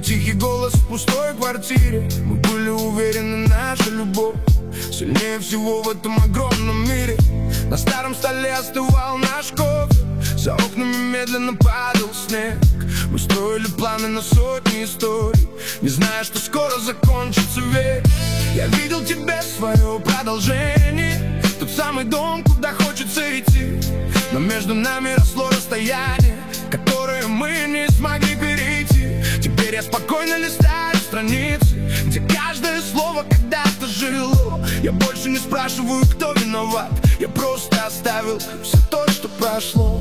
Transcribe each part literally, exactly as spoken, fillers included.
тихий голос в пустой квартире. Мы были уверены, наша любовь сильнее всего в этом огромном мире. На старом столе остывал наш кофе, за окнами медленно падал снег. Мы строили планы на сотни историй, не зная, что скоро закончится век. Я видел тебе свое продолжение, тот самый дом, куда хочется идти. Но между нами росло расстояние, которое мы не смогли перейти. Теперь я спокойно листаю страницы, где каждое слово когда-то жило. Я больше не спрашиваю, кто виноват, я просто оставил все то, что прошло.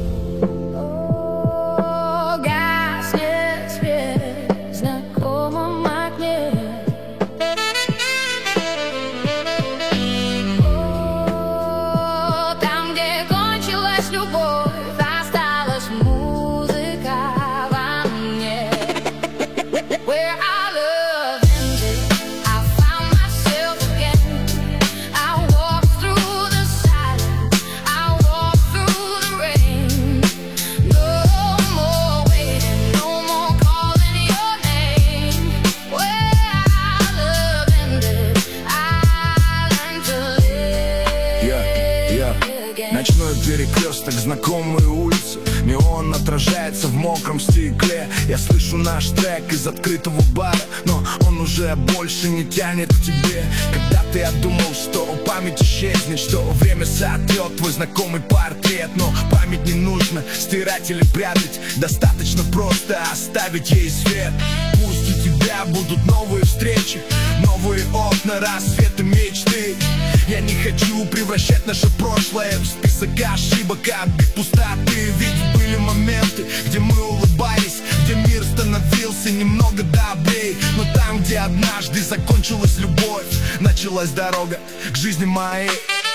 Ночной перекресток, знакомые улицы, неон отражается в мокром стекле. Я слышу наш трек из открытого бара, но он уже больше не тянет к тебе. Когда ты отдумал, что память исчезнет, что время сотрет твой знакомый портрет. Но память не нужно стирать или прятать, достаточно просто оставить ей свет. Пусть у тебя будут новые встречи, новые окна, рассветы, мечты. Я не хочу превращать наше прошлое в список ошибок, отбить пустоты. Ведь были моменты, где мы улыбались, где мир становился немного добрей. Но там, где однажды закончилась любовь, началась дорога к жизни моей.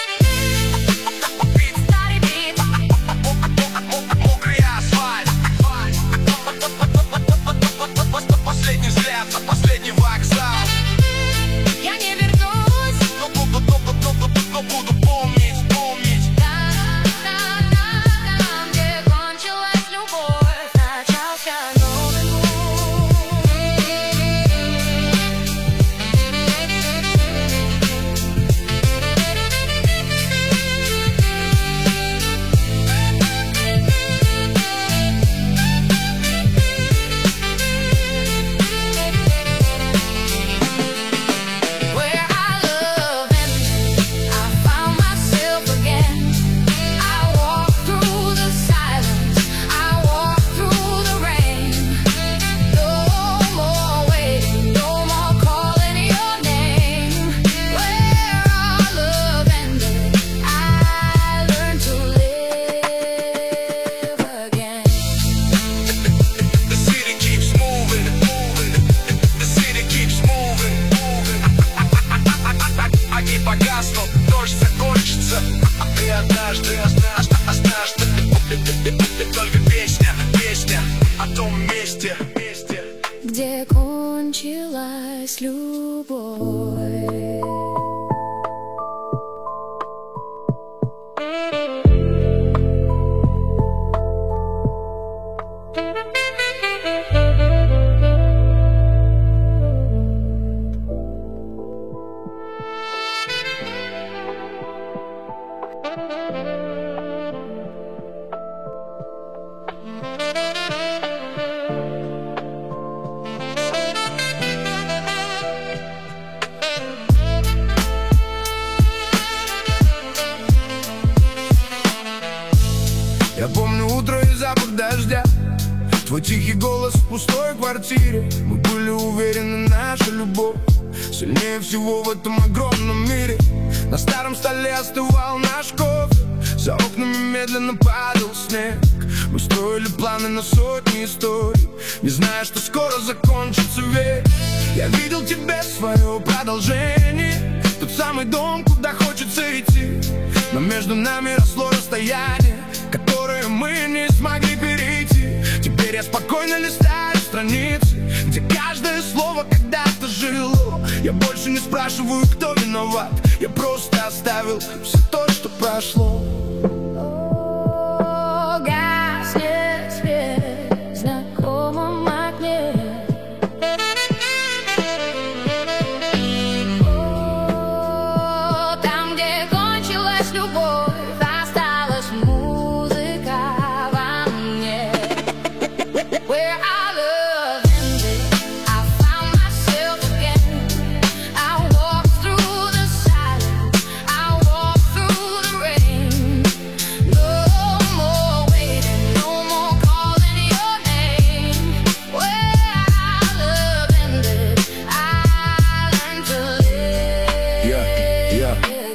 Мокрый асфальт, последний взгляд на последний вокзал. Я не вернусь, но буду, но буду помнить, помнить. Там, где кончилась любовь, начался новый дождь закончится, и однажды, однажды, однажды только песня, песня о том месте, месте, где кончилась любовь. Я помню утро и запах дождя, твой тихий голос в пустой квартире. Мы были уверены, наша любовь сильнее всего в этом огромном мире. На старом столе остывал наш кофе, за окнами медленно падал снег. Мы строили планы на сотни историй, не зная, что скоро закончится век. Я видел тебе свое продолжение, тот самый дом, куда хочется идти. Но между нами росло расстояние, которое мы не смогли перейти. Теперь я спокойно листаю страницы, где каждое слово когда-то жило. Я больше не спрашиваю, кто виноват, я просто оставил все то, что прошло. Гаснет свет в знакомом окне.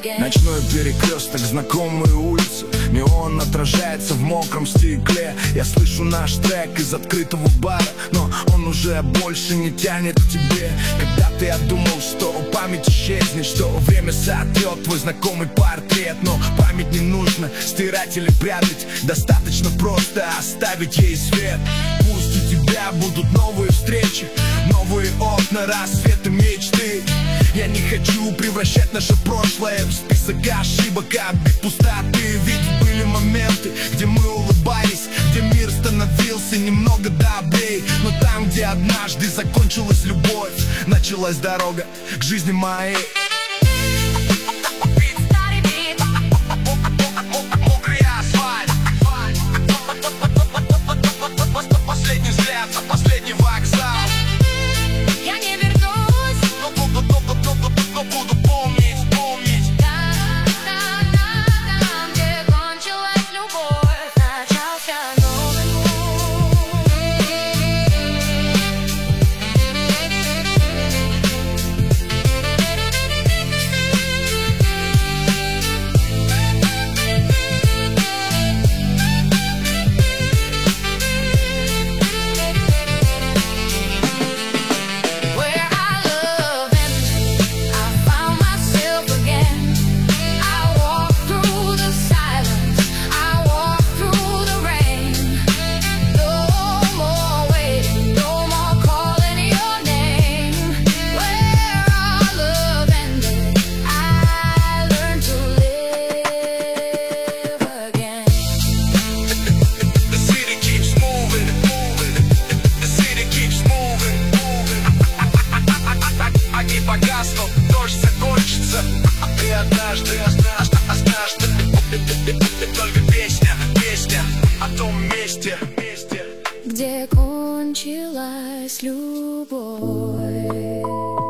again. Ночной перекресток, знакомые улицы, неон отражается в мокром стекле. Я слышу наш трек из открытого бара, но он уже больше не тянет к тебе. Когда-то я думал, что память исчезнет, что время сотрет твой знакомый портрет. Но память не нужно стирать или прятать, достаточно просто оставить ей свет. Пусть у тебя будут новые встречи, новые окна, рассветы, мечты. Я не хочу превращать наше прошлое в список ошибок, обид, пустоты. Ведь были моменты, где мы улыбались, где мир становился немного добрей. Но там, где однажды закончилась любовь, началась дорога к жизни моей. Мокрый асфальт, последний взгляд на последний вокзал. Я не вернусь, но буду помнить, помнить. там, там, там, там, где кончилась любовь, начался новый погаснут, дождь закончится, и однажды, однажды, только песня, песня о том месте, месте, где кончилась любовь.